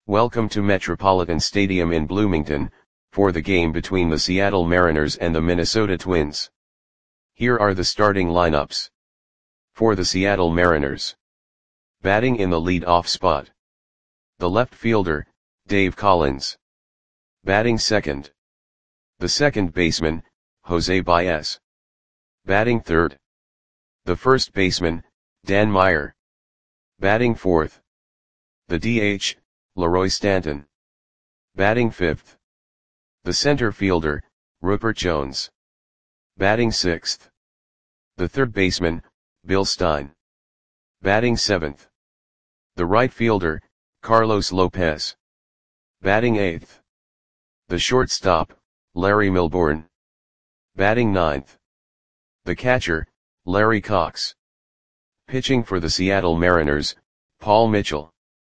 Welcome to Metropolitan Stadium in Bloomington, for the game between the Seattle Mariners and the Minnesota Twins. Here are the starting lineups. For the Seattle Mariners. Batting in the lead-off spot. The left fielder, Dave Collins. Batting second. The second baseman, Jose Baez. Batting third. The first baseman, Dan Meyer. Batting fourth. The DH, Leroy Stanton. Batting fifth. The center fielder, Rupert Jones. Batting sixth. The third baseman, Bill Stein. Batting seventh. The right fielder, Carlos Lopez. Batting eighth. The shortstop, Larry Milbourne. Batting ninth. The catcher, Larry Cox. Pitching for the Seattle Mariners, Paul Mitchell.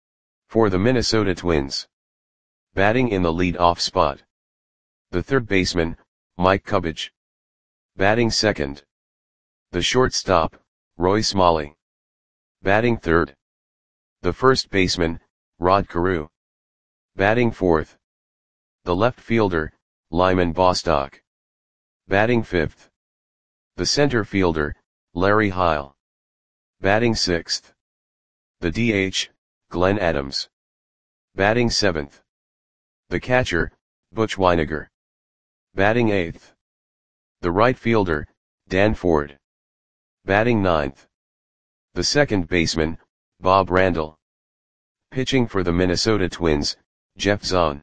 For the Minnesota Twins. Batting in the lead-off spot. The third baseman, Mike Cubbage. Batting second. The shortstop, Roy Smalley. Batting third. The first baseman, Rod Carew. Batting fourth. The left fielder, Lyman Bostock. Batting fifth. The center fielder, Larry Heil. Batting sixth. The DH, Glenn Adams. Batting seventh. The catcher, Butch Wynegar. Batting eighth. The right fielder, Dan Ford. Batting ninth. The second baseman, Bob Randall. Pitching for the Minnesota Twins, Jeff Zahn.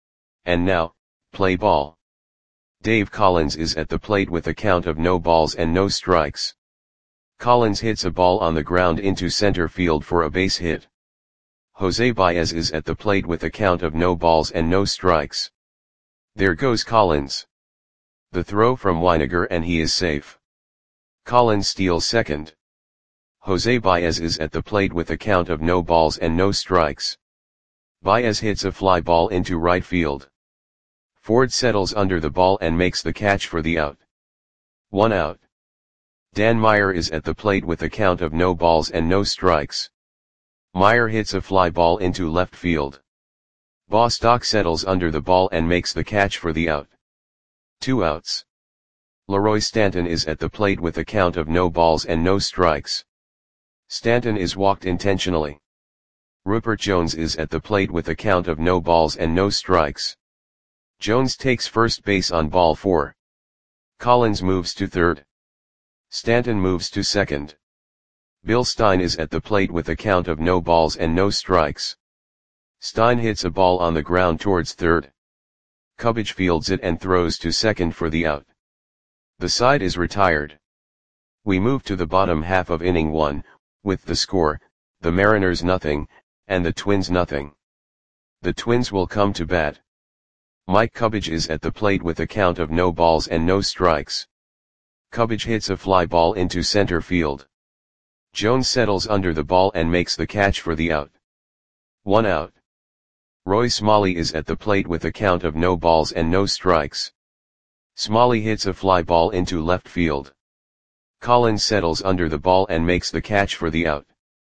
And now, play ball. Dave Collins is at the plate with a count of no balls and no strikes. Collins hits a ball on the ground into center field for a base hit. Jose Baez is at the plate with a count of no balls and no strikes. There goes Collins. The throw from Wynegar and he is safe. Collins steals second. Jose Baez is at the plate with a count of no balls and no strikes. Baez hits a fly ball into right field. Ford settles under the ball and makes the catch for the out. 1 out. Dan Meyer is at the plate with a count of no balls and no strikes. Meyer hits a fly ball into left field. Bostock settles under the ball and makes the catch for the out. 2 outs. Leroy Stanton is at the plate with a count of no balls and no strikes. Stanton is walked intentionally. Rupert Jones is at the plate with a count of no balls and no strikes. Jones takes first base on ball 4. Collins moves to third. Stanton moves to second. Bill Stein is at the plate with a count of no balls and no strikes. Stein hits a ball on the ground towards third. Cubbage fields it and throws to second for the out. The side is retired. We move to the bottom half of inning 1, with the score, the Mariners nothing, and the Twins nothing. The Twins will come to bat. Mike Cubbage is at the plate with a count of no balls and no strikes. Cubbage hits a fly ball into center field. Jones settles under the ball and makes the catch for the out. 1 out. Roy Smalley is at the plate with a count of no balls and no strikes. Smalley hits a fly ball into left field. Collins settles under the ball and makes the catch for the out.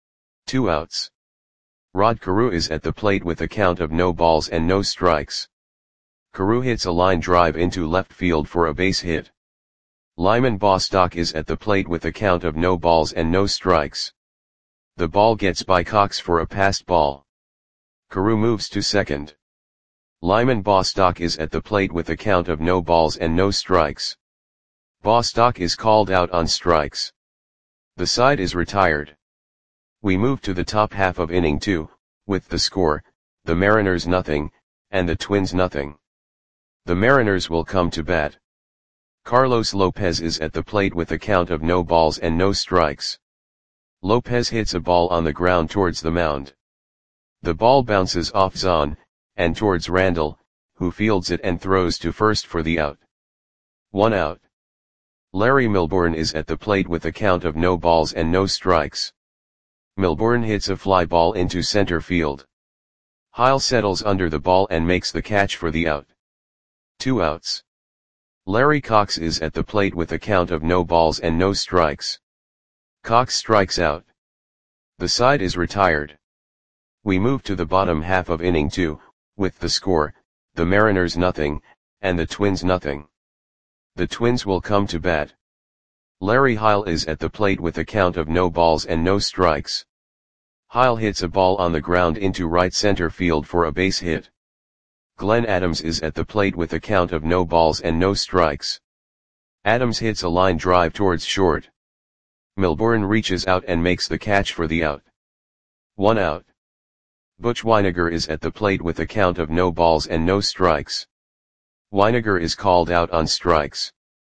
2 outs. Rod Carew is at the plate with a count of no balls and no strikes. Carew hits a line drive into left field for a base hit. Lyman Bostock is at the plate with a count of no balls and no strikes. The ball gets by Cox for a passed ball. Carew moves to second. Lyman Bostock is at the plate with a count of no balls and no strikes. Bostock is called out on strikes. The side is retired. We move to the top half of inning 2, with the score, the Mariners nothing, and the Twins nothing. The Mariners will come to bat. Carlos Lopez is at the plate with a count of no balls and no strikes. Lopez hits a ball on the ground towards the mound. The ball bounces off Zahn, and towards Randall, who fields it and throws to first for the out. 1 out. Larry Milbourne is at the plate with a count of no balls and no strikes. Milbourne hits a fly ball into center field. Heil settles under the ball and makes the catch for the out. 2 outs. Larry Cox is at the plate with a count of no balls and no strikes. Cox strikes out. The side is retired. We move to the bottom half of inning 2, with the score, the Mariners nothing, and the Twins nothing. The Twins will come to bat. Larry Heil is at the plate with a count of no balls and no strikes. Heil hits a ball on the ground into right center field for a base hit. Glenn Adams is at the plate with a count of no balls and no strikes. Adams hits a line drive towards short. Milbourne reaches out and makes the catch for the out. 1 out. Butch Wynegar is at the plate with a count of no balls and no strikes. Wynegar is called out on strikes.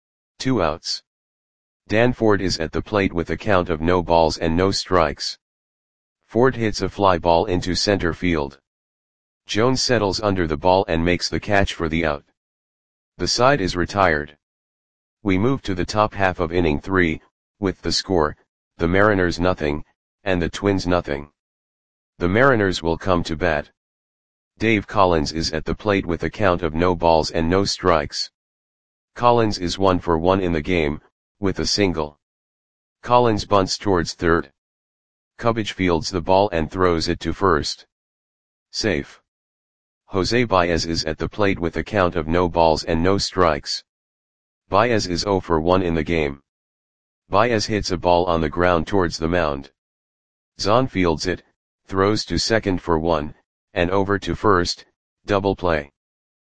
2 outs. Dan Ford is at the plate with a count of no balls and no strikes. Ford hits a fly ball into center field. Jones settles under the ball and makes the catch for the out. The side is retired. We move to the top half of inning 3, with the score, the Mariners nothing, and the Twins nothing. The Mariners will come to bat. Dave Collins is at the plate with a count of no balls and no strikes. Collins is 1 for 1 in the game, with a single. Collins bunts towards third. Cubbage fields the ball and throws it to first. Safe. Jose Baez is at the plate with a count of no balls and no strikes. Baez is 0 for 1 in the game. Baez hits a ball on the ground towards the mound. Zahn fields it, throws to second for 1, and over to first, double play.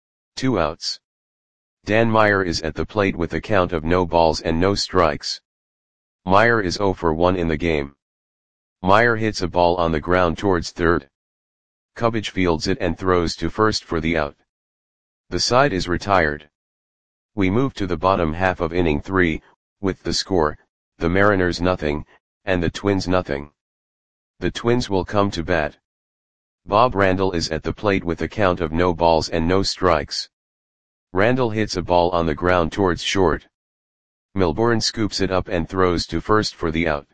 2 outs. Dan Meyer is at the plate with a count of no balls and no strikes. Meyer is 0 for 1 in the game. Meyer hits a ball on the ground towards third. Cubbage fields it and throws to first for the out. The side is retired. We move to the bottom half of inning 3, with the score, the Mariners nothing, and the Twins nothing. The Twins will come to bat. Bob Randall is at the plate with a count of no balls and no strikes. Randall hits a ball on the ground towards short. Milbourne scoops it up and throws to first for the out.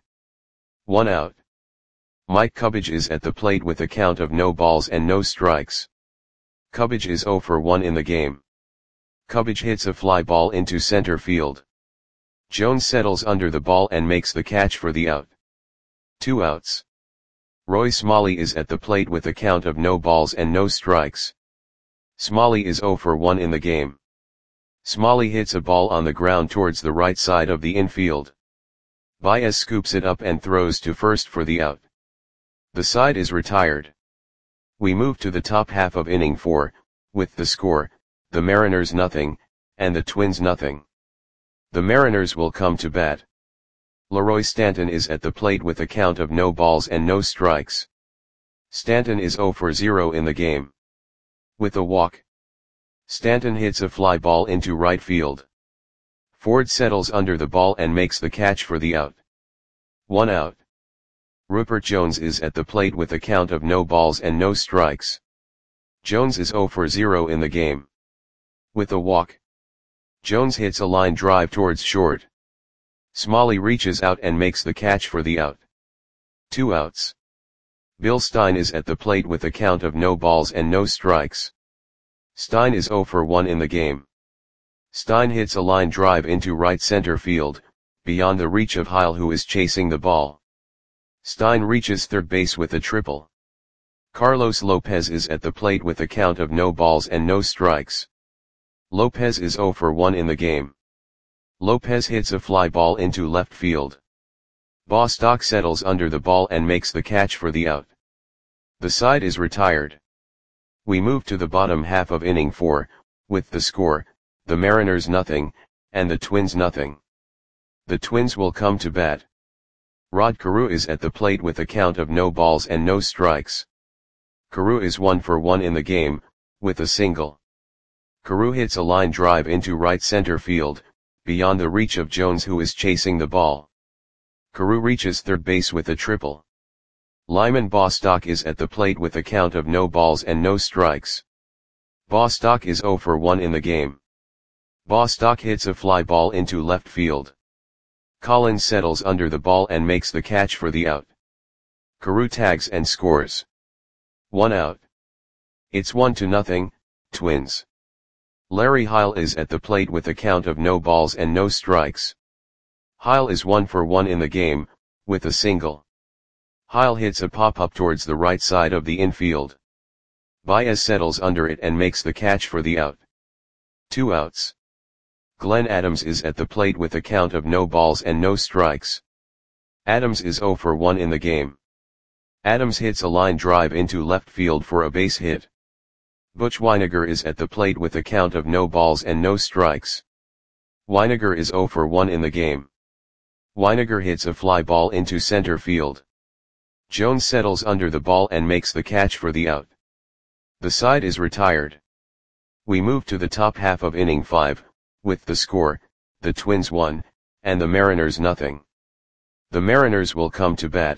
1 out. Mike Cubbage is at the plate with a count of no balls and no strikes. Cubbage is 0 for 1 in the game. Cubbage hits a fly ball into center field. Jones settles under the ball and makes the catch for the out. 2 outs. Roy Smalley is at the plate with a count of no balls and no strikes. Smalley is 0 for 1 in the game. Smalley hits a ball on the ground towards the right side of the infield. Baez scoops it up and throws to first for the out. The side is retired. We move to the top half of inning 4, with the score, the Mariners nothing, and the Twins nothing. The Mariners will come to bat. Leroy Stanton is at the plate with a count of no balls and no strikes. Stanton is 0 for 0 in the game. With a walk. Stanton hits a fly ball into right field. Ford settles under the ball and makes the catch for the out. 1 out. Rupert Jones is at the plate with a count of no balls and no strikes. Jones is 0 for 0 in the game. With a walk. Jones hits a line drive towards short. Smalley reaches out and makes the catch for the out. 2 outs. Bill Stein is at the plate with a count of no balls and no strikes. Stein is 0 for 1 in the game. Stein hits a line drive into right center field, beyond the reach of Heil, who is chasing the ball. Stein reaches third base with a triple. Carlos Lopez is at the plate with a count of no balls and no strikes. Lopez is 0 for 1 in the game. Lopez hits a fly ball into left field. Bostock settles under the ball and makes the catch for the out. The side is retired. We move to the bottom half of inning 4, with the score, the Mariners nothing, and the Twins nothing. The Twins will come to bat. Rod Carew is at the plate with a count of no balls and no strikes. Carew is 1 for 1 in the game, with a single. Carew hits a line drive into right center field, beyond the reach of Jones, who is chasing the ball. Carew reaches third base with a triple. Lyman Bostock is at the plate with a count of no balls and no strikes. Bostock is 0 for 1 in the game. Bostock hits a fly ball into left field. Collins settles under the ball and makes the catch for the out. Carew tags and scores. 1 out. It's 1-0, Twins. Larry Heil is at the plate with a count of no balls and no strikes. Heil is 1 for 1 in the game, with a single. Heil hits a pop-up towards the right side of the infield. Baez settles under it and makes the catch for the out. 2 outs. Glenn Adams is at the plate with a count of no balls and no strikes. Adams is 0 for 1 in the game. Adams hits a line drive into left field for a base hit. Butch Wynegar is at the plate with a count of no balls and no strikes. Wynegar is 0 for 1 in the game. Wynegar hits a fly ball into center field. Jones settles under the ball and makes the catch for the out. The side is retired. We move to the top half of inning 5, with the score, the Twins 1, and the Mariners nothing. The Mariners will come to bat.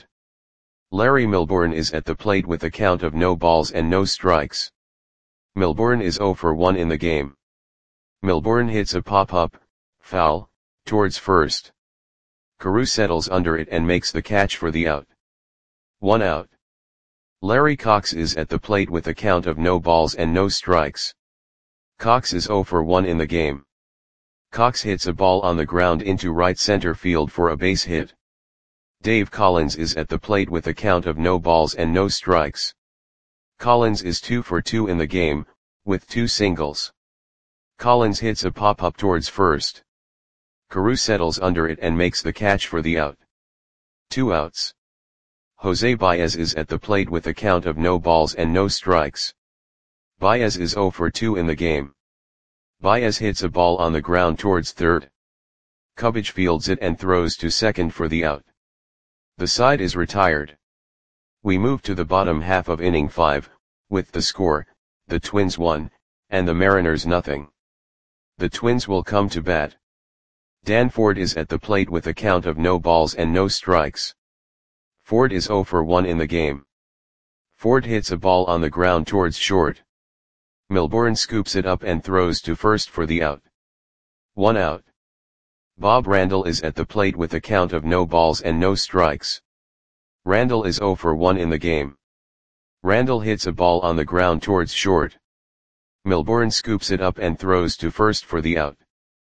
Larry Milbourne is at the plate with a count of no balls and no strikes. Milbourne is 0 for 1 in the game. Milbourne hits a pop-up, foul, towards first. Carew settles under it and makes the catch for the out. 1 out. Larry Cox is at the plate with a count of no balls and no strikes. Cox is 0 for 1 in the game. Cox hits a ball on the ground into right center field for a base hit. Dave Collins is at the plate with a count of no balls and no strikes. Collins is 2 for 2 in the game, with 2 singles. Collins hits a pop-up towards first. Carew settles under it and makes the catch for the out. 2 outs. Jose Baez is at the plate with a count of no balls and no strikes. Baez is 0 for 2 in the game. Baez hits a ball on the ground towards third. Cubbage fields it and throws to second for the out. The side is retired. We move to the bottom half of inning 5, with the score, the Twins 1, and the Mariners nothing. The Twins will come to bat. Dan Ford is at the plate with a count of no balls and no strikes. Ford is 0 for 1 in the game. Ford hits a ball on the ground towards short. Milbourne scoops it up and throws to first for the out. 1 out. Bob Randall is at the plate with a count of no balls and no strikes. Randall is 0 for 1 in the game. Randall hits a ball on the ground towards short. Milbourne scoops it up and throws to first for the out.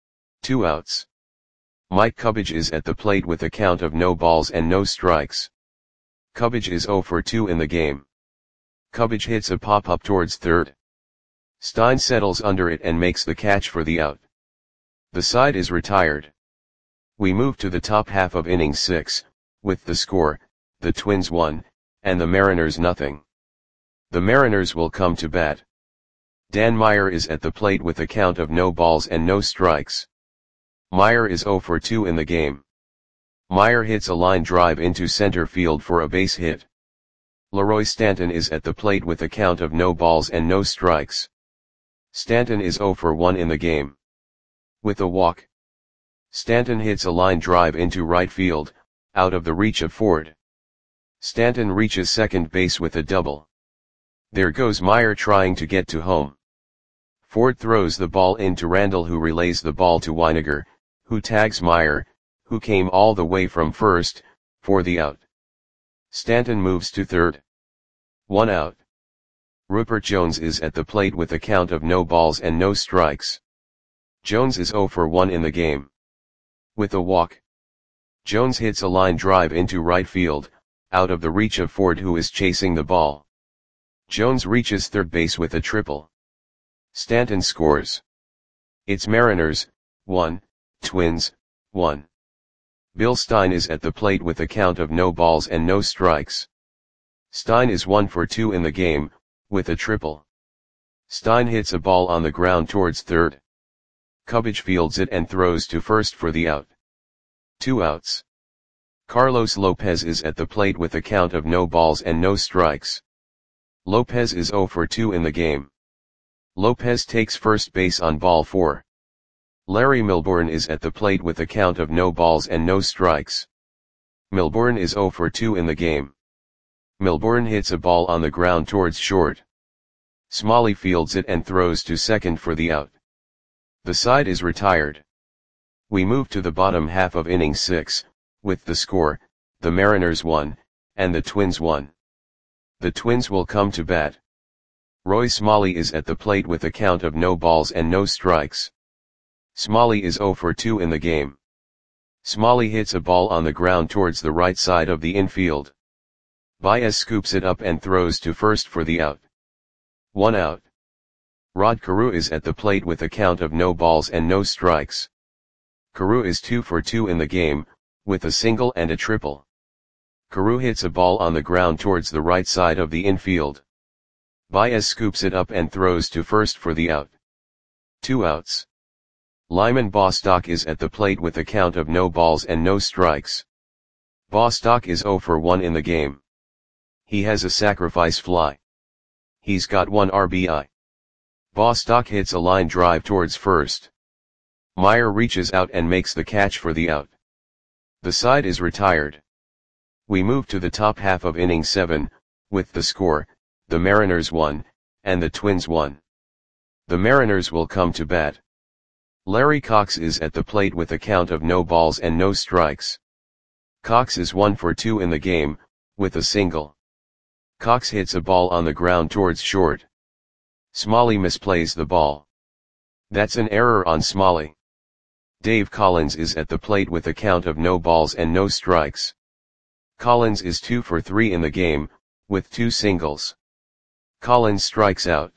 2 outs. Mike Cubbage is at the plate with a count of no balls and no strikes. Cubbage is 0 for 2 in the game. Cubbage hits a pop-up towards third. Stein settles under it and makes the catch for the out. The side is retired. We move to the top half of inning 6, with the score, the Twins 1, and the Mariners nothing. The Mariners will come to bat. Dan Meyer is at the plate with a count of no balls and no strikes. Meyer is 0 for 2 in the game. Meyer hits a line drive into center field for a base hit. Leroy Stanton is at the plate with a count of no balls and no strikes. Stanton is 0 for 1 in the game. With a walk. Stanton hits a line drive into right field, out of the reach of Ford. Stanton reaches second base with a double. There goes Meyer trying to get to home. Ford throws the ball into Randall, who relays the ball to Wynegar, who tags Meyer, who came all the way from first, for the out. Stanton moves to third. 1 out. Rupert Jones is at the plate with a count of no balls and no strikes. Jones is 0 for 1 in the game. With a walk. Jones hits a line drive into right field, out of the reach of Ford, who is chasing the ball. Jones reaches third base with a triple. Stanton scores. It's Mariners, 1, Twins, 1. Bill Stein is at the plate with a count of no balls and no strikes. Stein is 1 for 2 in the game, with a triple. Stein hits a ball on the ground towards third. Cubbage fields it and throws to first for the out. 2 outs. Carlos Lopez is at the plate with a count of no balls and no strikes. Lopez is 0 for 2 in the game. Lopez takes first base on ball 4. Larry Milbourne is at the plate with a count of no balls and no strikes. Milbourne is 0 for 2 in the game. Milbourne hits a ball on the ground towards short. Smalley fields it and throws to second for the out. The side is retired. We move to the bottom half of inning 6, with the score, the Mariners 1, and the Twins 1. The Twins will come to bat. Roy Smalley is at the plate with a count of no balls and no strikes. Smalley is 0 for 2 in the game. Smalley hits a ball on the ground towards the right side of the infield. Baez scoops it up and throws to first for the out. 1 out. Rod Carew is at the plate with a count of no balls and no strikes. Carew is 2 for 2 in the game, with a single and a triple. Carew hits a ball on the ground towards the right side of the infield. Baez scoops it up and throws to first for the out. 2 outs. Lyman Bostock is at the plate with a count of no balls and no strikes. Bostock is 0 for 1 in the game. He has a sacrifice fly. He's got 1 RBI. Bostock hits a line drive towards first. Meyer reaches out and makes the catch for the out. The side is retired. We move to the top half of inning 7, with the score, the Mariners 1, and the Twins 1. The Mariners will come to bat. Larry Cox is at the plate with a count of no balls and no strikes. Cox is 1 for 2 in the game, with a single. Cox hits a ball on the ground towards short. Smalley misplays the ball. That's an error on Smalley. Dave Collins is at the plate with a count of no balls and no strikes. Collins is 2 for 3 in the game, with 2 singles. Collins strikes out.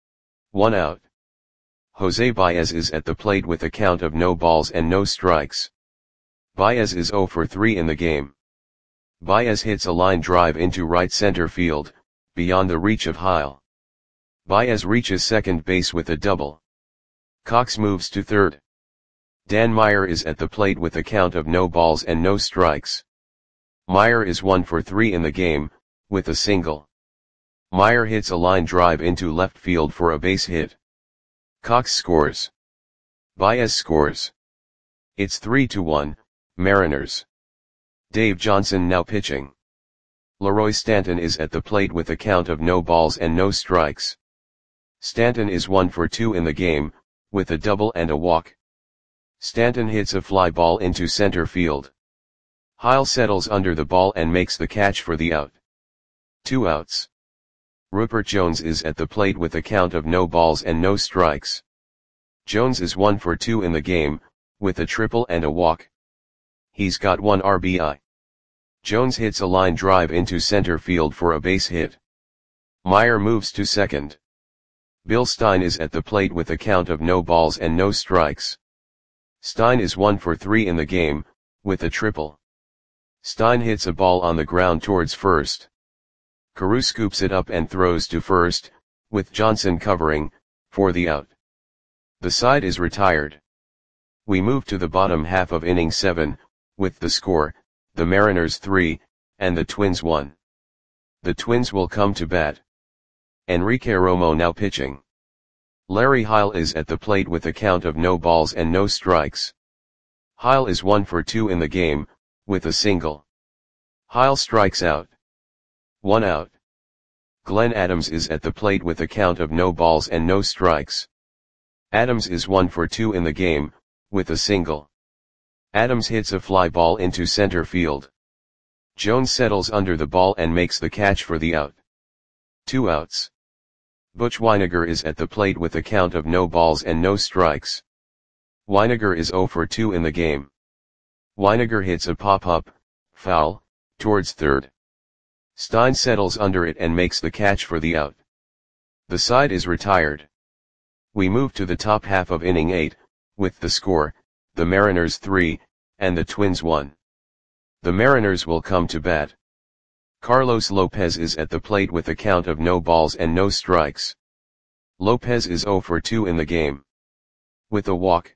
1 out. Jose Baez is at the plate with a count of no balls and no strikes. Baez is 0 for 3 in the game. Baez hits a line drive into right center field, beyond the reach of Heil. Baez reaches second base with a double. Cox moves to third. Dan Meyer is at the plate with a count of no balls and no strikes. Meyer is 1 for 3 in the game, with a single. Meyer hits a line drive into left field for a base hit. Cox scores. Baez scores. It's 3-1, Mariners. Dave Johnson now pitching. Leroy Stanton is at the plate with a count of no balls and no strikes. Stanton is 1 for 2 in the game, with a double and a walk. Stanton hits a fly ball into center field. Heil settles under the ball and makes the catch for the out. 2 outs. Rupert Jones is at the plate with a count of no balls and no strikes. Jones is 1 for 2 in the game, with a triple and a walk. He's got 1 RBI. Jones hits a line drive into center field for a base hit. Meyer moves to second. Bill Stein is at the plate with a count of no balls and no strikes. Stein is 1 for 3 in the game, with a triple. Stein hits a ball on the ground towards first. Carew scoops it up and throws to first, with Johnson covering, for the out. The side is retired. We move to the bottom half of inning 7, with the score, the Mariners 3, and the Twins 1. The Twins will come to bat. Enrique Romo now pitching. Larry Heil is at the plate with a count of no balls and no strikes. Heil is 1 for 2 in the game, with a single. Heil strikes out. 1 out. Glenn Adams is at the plate with a count of no balls and no strikes. Adams is 1 for 2 in the game, with a single. Adams hits a fly ball into center field. Jones settles under the ball and makes the catch for the out. 2 outs. Butch Wynegar is at the plate with a count of no balls and no strikes. Wynegar is 0 for 2 in the game. Wynegar hits a pop-up, foul, towards third. Stein settles under it and makes the catch for the out. The side is retired. We move to the top half of inning 8, with the score, the Mariners 3, and the Twins 1. The Mariners will come to bat. Carlos Lopez is at the plate with a count of no balls and no strikes. Lopez is 0 for 2 in the game. With a walk.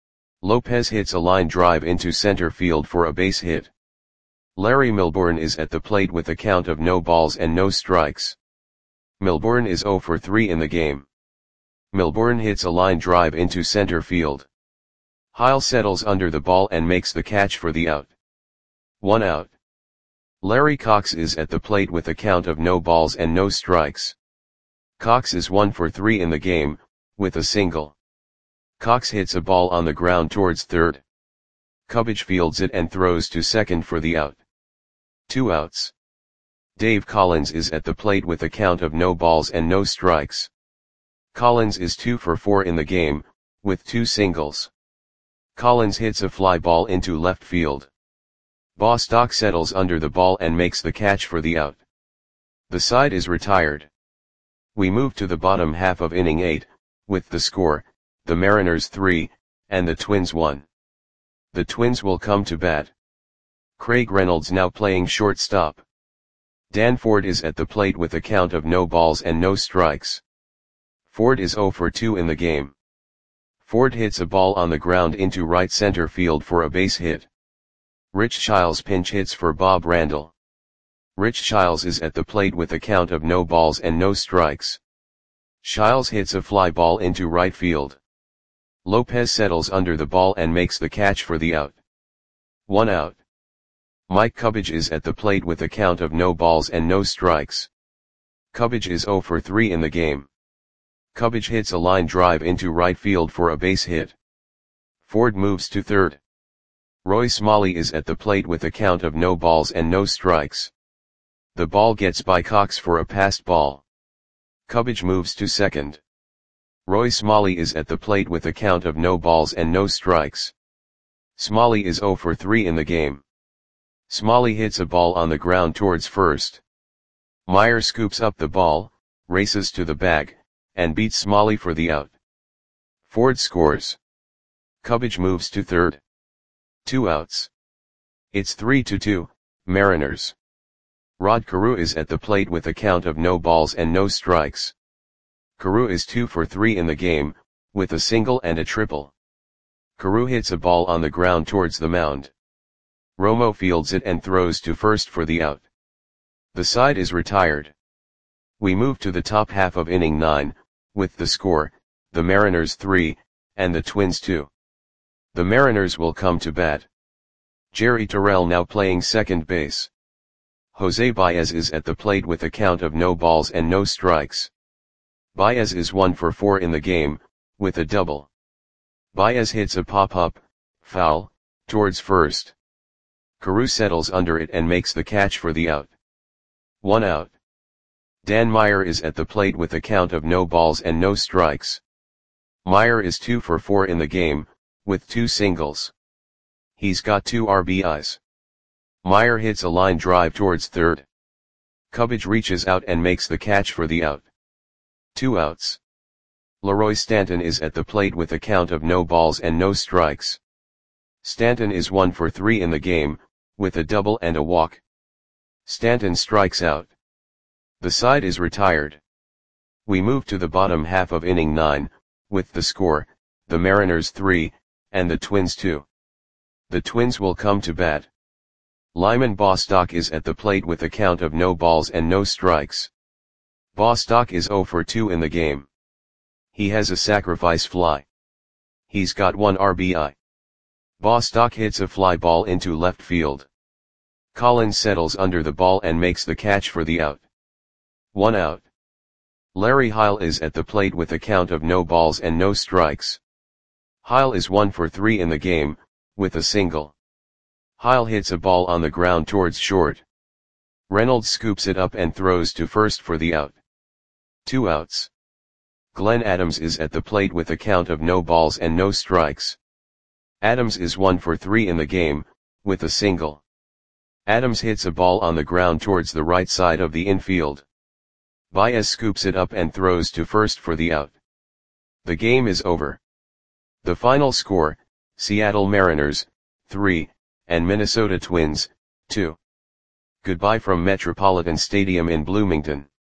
Lopez hits a line drive into center field for a base hit. Larry Milbourne is at the plate with a count of no balls and no strikes. Milbourne is 0 for 3 in the game. Milbourne hits a line drive into center field. Heil settles under the ball and makes the catch for the out. 1 out. Larry Cox is at the plate with a count of no balls and no strikes. Cox is 1 for 3 in the game, with a single. Cox hits a ball on the ground towards third. Cubbage fields it and throws to second for the out. 2 outs. Dave Collins is at the plate with a count of no balls and no strikes. Collins is 2 for 4 in the game, with 2 singles. Collins hits a fly ball into left field. Bostock settles under the ball and makes the catch for the out. The side is retired. We move to the bottom half of inning 8, with the score, the Mariners 3, and the Twins 1. The Twins will come to bat. Craig Reynolds now playing shortstop. Dan Ford is at the plate with a count of no balls and no strikes. Ford is 0 for 2 in the game. Ford hits a ball on the ground into right center field for a base hit. Rich Shiles pinch hits for Bob Randall. Rich Shiles is at the plate with a count of no balls and no strikes. Shiles hits a fly ball into right field. Lopez settles under the ball and makes the catch for the out. 1 out. Mike Cubbage is at the plate with a count of no balls and no strikes. Cubbage is 0 for 3 in the game. Cubbage hits a line drive into right field for a base hit. Ford moves to third. Roy Smalley is at the plate with a count of no balls and no strikes. The ball gets by Cox for a passed ball. Cubbage moves to second. Roy Smalley is at the plate with a count of no balls and no strikes. Smalley is 0 for 3 in the game. Smalley hits a ball on the ground towards first. Meyer scoops up the ball, races to the bag, and beats Smalley for the out. Ford scores. Cubbage moves to third. 2 outs. It's 3-2, Mariners. Rod Carew is at the plate with a count of no balls and no strikes. Carew is 2 for 3 in the game, with a single and a triple. Carew hits a ball on the ground towards the mound. Romo fields it and throws to first for the out. The side is retired. We move to the top half of inning 9, with the score, the Mariners 3, and the Twins 2. The Mariners will come to bat. Jerry Terrell now playing second base. Jose Baez is at the plate with a count of no balls and no strikes. Baez is 1 for 4 in the game, with a double. Baez hits a pop-up, foul, towards first. Carew settles under it and makes the catch for the out. 1 out. Dan Meyer is at the plate with a count of no balls and no strikes. Meyer is 2 for 4 in the game, with 2 singles. He's got 2 RBIs. Meyer hits a line drive towards third. Cubbage reaches out and makes the catch for the out. 2 outs. Leroy Stanton is at the plate with a count of no balls and no strikes. Stanton is 1 for 3 in the game, with a double and a walk. Stanton strikes out. The side is retired. We move to the bottom half of inning 9, with the score, the Mariners 3, and the Twins 2. The Twins will come to bat. Lyman Bostock is at the plate with a count of no balls and no strikes. Bostock is 0 for 2 in the game. He has a sacrifice fly. He's got 1 RBI. Bostock hits a fly ball into left field. Collins settles under the ball and makes the catch for the out. 1 out. Larry Heil is at the plate with a count of no balls and no strikes. Heil is 1 for 3 in the game, with a single. Heil hits a ball on the ground towards short. Reynolds scoops it up and throws to first for the out. 2 outs. Glenn Adams is at the plate with a count of no balls and no strikes. Adams is 1 for 3 in the game, with a single. Adams hits a ball on the ground towards the right side of the infield. Baez scoops it up and throws to first for the out. The game is over. The final score, Seattle Mariners, 3, and Minnesota Twins, 2. Goodbye from Metropolitan Stadium in Bloomington.